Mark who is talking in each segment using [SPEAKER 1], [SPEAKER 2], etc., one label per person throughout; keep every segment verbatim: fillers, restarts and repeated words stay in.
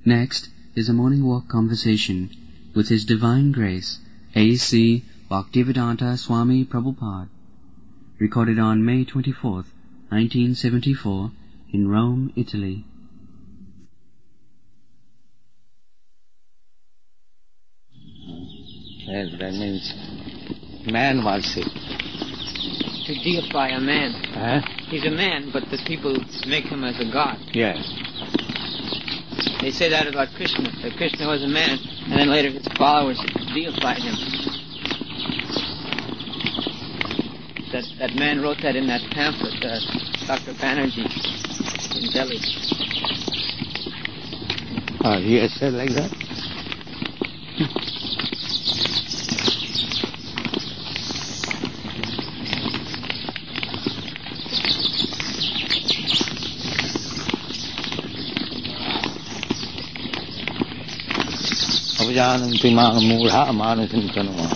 [SPEAKER 1] Next is a morning walk conversation with His Divine Grace, A C Bhaktivedanta Swami Prabhupada, recorded on May twenty-fourth, nineteen seventy-four, in Rome, Italy.
[SPEAKER 2] Yes, that means man worship.
[SPEAKER 3] To deify a man.
[SPEAKER 2] Huh?
[SPEAKER 3] He's a man, but the people make him as a god.
[SPEAKER 2] Yes.
[SPEAKER 3] They say that about Krishna, that Krishna was a man, and then later his followers deified him. That that man wrote that in that pamphlet, uh, Doctor Banerjee, in Delhi.
[SPEAKER 2] Oh, he has said like that? Avjananti ma mudha manasintana.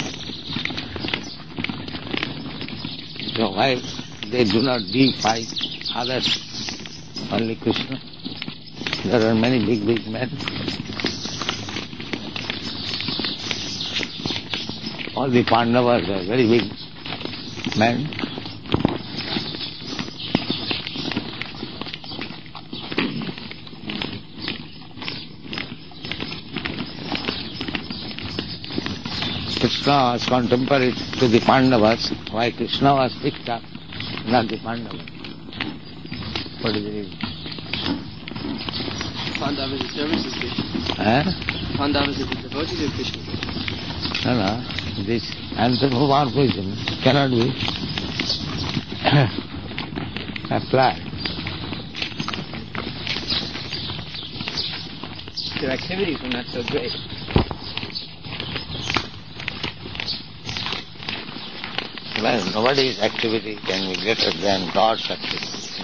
[SPEAKER 2] So why they do not deify others, only Krishna? There are many big, big men. All the Pandavas are very big men. Krishna was contemporary to the Pandavas. Why Krishna was picked up, not the Pandavas? What is the reason?
[SPEAKER 3] Pandavas are services of Krishna.
[SPEAKER 2] Eh?
[SPEAKER 3] Pandavas are the devotees of Krishna.
[SPEAKER 2] No, no. This anthropomorphism cannot be applied.
[SPEAKER 3] Their activities were not so great.
[SPEAKER 2] Well, nobody's activity can be greater than God's activity.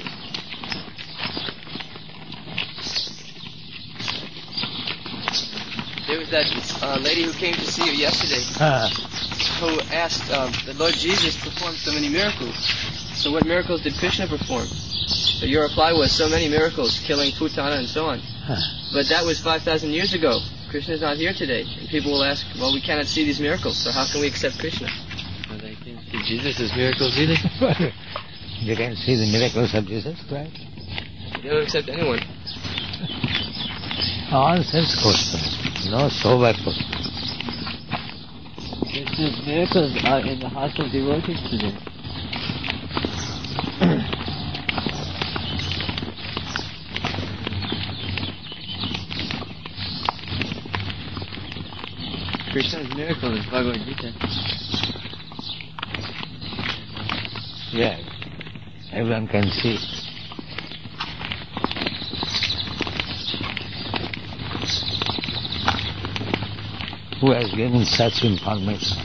[SPEAKER 3] There was that uh, lady who came to see you yesterday,
[SPEAKER 2] Ah.
[SPEAKER 3] who asked, uh, the Lord Jesus performed so many miracles. So what miracles did Krishna perform? So your reply was, so many miracles, killing Putana and so on.
[SPEAKER 2] Ah.
[SPEAKER 3] But that was five thousand years ago. Krishna is not here today. And people will ask, well, we cannot see these miracles, so how can we accept Krishna?
[SPEAKER 4] Well, they can't see Jesus' miracles either.
[SPEAKER 2] They can see the miracles of Jesus Christ.
[SPEAKER 3] They don't accept anyone.
[SPEAKER 2] Nonsense question. No sober question.
[SPEAKER 4] Krishna's miracles are in the hearts of devotees today. Krishna's miracle is Bhagavad Gita.
[SPEAKER 2] Yes. Everyone can see. Who has given such information?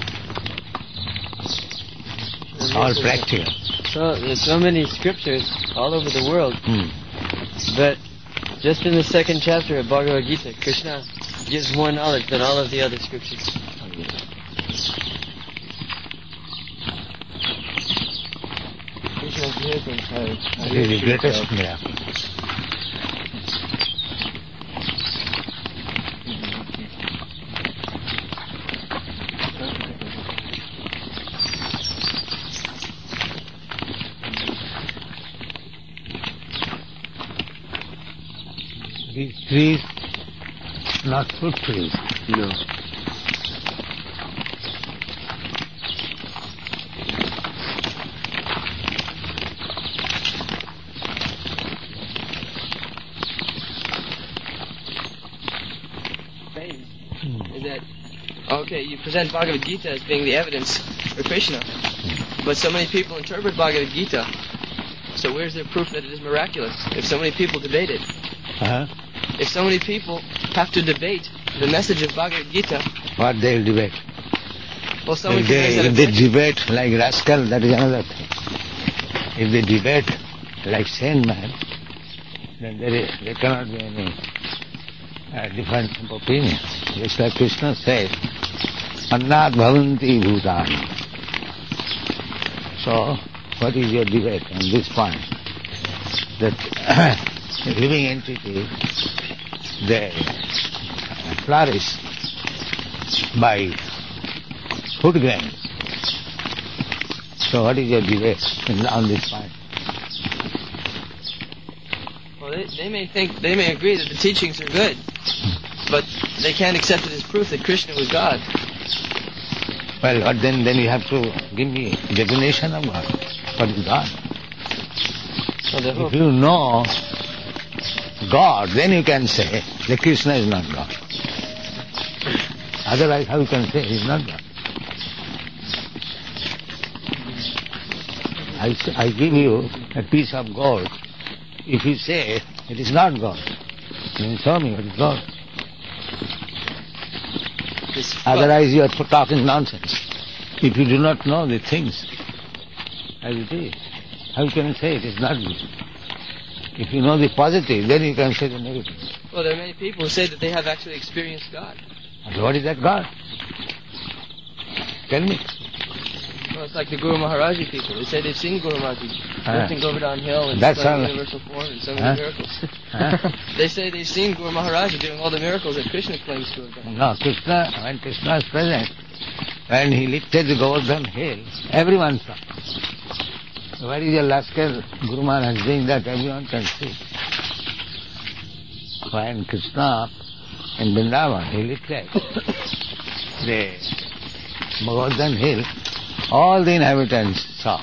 [SPEAKER 2] It's all practical.
[SPEAKER 4] So there's so many scriptures all over the world,
[SPEAKER 2] Hmm.
[SPEAKER 4] but just in the second chapter of Bhagavad Gita, Krishna gives more knowledge than all of the other scriptures. Krishna's miracles are, are
[SPEAKER 2] It is the greatest miracle. These trees, not fruit trees.
[SPEAKER 4] No.
[SPEAKER 3] Is that, okay, you present Bhagavad Gita as being the evidence for Krishna, but so many people interpret Bhagavad Gita, so where's their proof that it is miraculous? If so many people debate it,
[SPEAKER 2] Uh-huh.
[SPEAKER 3] if so many people have to debate the message of Bhagavad Gita,
[SPEAKER 2] What they'll debate.
[SPEAKER 3] well, someone
[SPEAKER 2] If
[SPEAKER 3] can raise
[SPEAKER 2] they,
[SPEAKER 3] that
[SPEAKER 2] if they
[SPEAKER 3] objection.
[SPEAKER 2] debate like rascal, that is another thing. If they debate like sane man, then there, is, there cannot be any uh, difference of opinion. Just like Krishna says, Annat bhavanti bhutani. So, what is your debate on this point? That living entity they flourish by food grains. So what is your debate on this point?
[SPEAKER 3] Well, they, they may think, they may agree that the teachings are good, but they can't accept it as proof that Krishna was God.
[SPEAKER 2] Well, but then, then you have to give me definition of God. What is God?
[SPEAKER 3] Well,
[SPEAKER 2] if you know God, then you can say that Krishna is not God. Otherwise, how you can say he is not God? I, I give you a piece of gold. If you say it is not God, then show me what is God. Otherwise you are talking nonsense. If you do not know the things as it is, how can you say it is not good? If you know the positive, then you can say the negative.
[SPEAKER 3] Well, there are many people who say that they have actually experienced God.
[SPEAKER 2] And what is that God? Tell me.
[SPEAKER 3] Well, it's like the Guru Maharaji people. They say they've seen Guru Maharaji
[SPEAKER 2] Ah.
[SPEAKER 3] lifting Govardhan Hill and
[SPEAKER 2] That's
[SPEAKER 3] displaying
[SPEAKER 2] all.
[SPEAKER 3] universal form and so many
[SPEAKER 2] Huh?
[SPEAKER 3] miracles.
[SPEAKER 2] Huh?
[SPEAKER 3] They say they've seen Guru Maharaji doing all the miracles that Krishna claims to have done.
[SPEAKER 2] No, Krishna, when Krishna is present, when he lifted the Govardhan hill, everyone saw. Where is your rascal Guru Maharaj doing that? Everyone can see. When Krishna in Vrindavan, he lifted the Govardhan hill, all the inhabitants saw.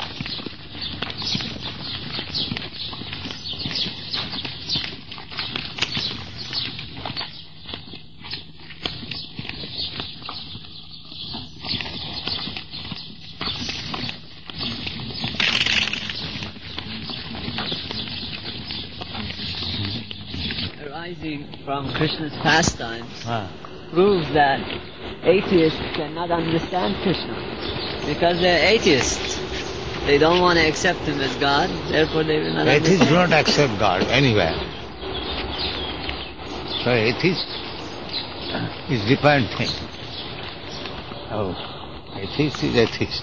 [SPEAKER 5] Arising from Krishna's pastimes
[SPEAKER 2] Ah.
[SPEAKER 5] proves that atheists cannot understand Krishna because they're atheists. They don't want to accept him as God, therefore they will not
[SPEAKER 2] Atheists do
[SPEAKER 5] understand.
[SPEAKER 2] not accept God anywhere. So atheist is different thing. Oh, atheist is atheist.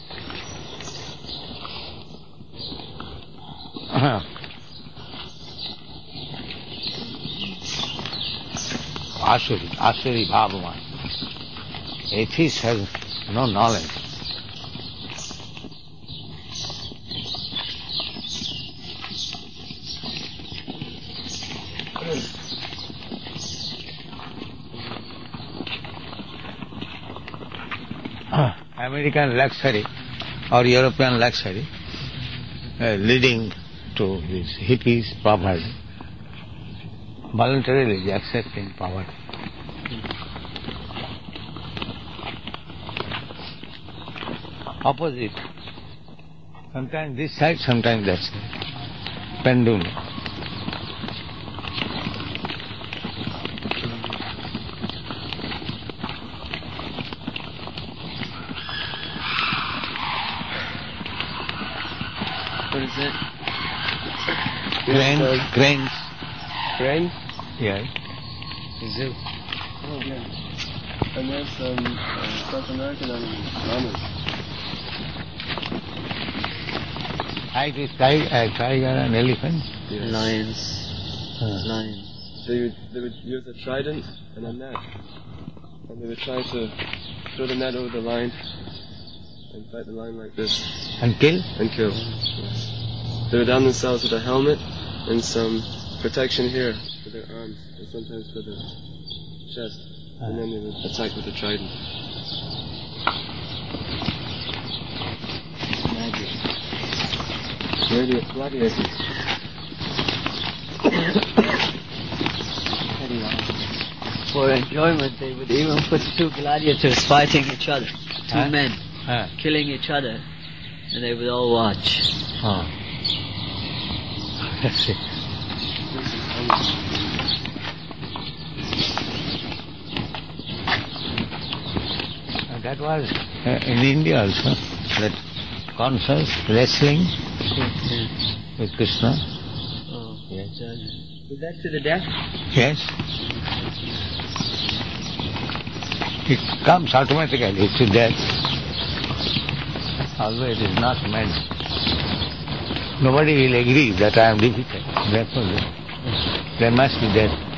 [SPEAKER 2] Asuri, Asuri Bhavaman. Atheist has no knowledge. American luxury or European luxury uh, leading to these hippies poverty, voluntarily accepting poverty. Opposite. Sometimes this side, sometimes that side. Pendulum.
[SPEAKER 3] What is it?
[SPEAKER 2] Grains, grains.
[SPEAKER 3] Grain?
[SPEAKER 2] Yes.
[SPEAKER 3] Is it? Oh, yeah. And there's some uh, South American animals.
[SPEAKER 2] I did tiger, uh, tiger and elephant.
[SPEAKER 3] Yes.
[SPEAKER 5] Lions.
[SPEAKER 2] Huh.
[SPEAKER 5] Lions.
[SPEAKER 3] They would, they would use a trident and a net. And they would try to throw the net over the line and fight the line like this.
[SPEAKER 2] And kill?
[SPEAKER 3] And kill. Yes. They would arm themselves with a helmet and some protection here for their arms and sometimes for the chest. And then they would attack with a trident.
[SPEAKER 5] Magic.
[SPEAKER 3] Gladi- Gladiators.
[SPEAKER 5] For enjoyment, they would even put two gladiators fighting each other. Two
[SPEAKER 2] Huh?
[SPEAKER 5] men
[SPEAKER 2] Huh.
[SPEAKER 5] killing each other, and they would all watch.
[SPEAKER 2] Oh. Let's see. Uh, That was uh, in India also, that concerts, wrestling with Krishna.
[SPEAKER 5] Oh,
[SPEAKER 2] Yes.
[SPEAKER 3] Was that to the death?
[SPEAKER 2] Yes. It comes automatically to death. Although it is not meant. Nobody will agree that I am defeated. Therefore, there must be death.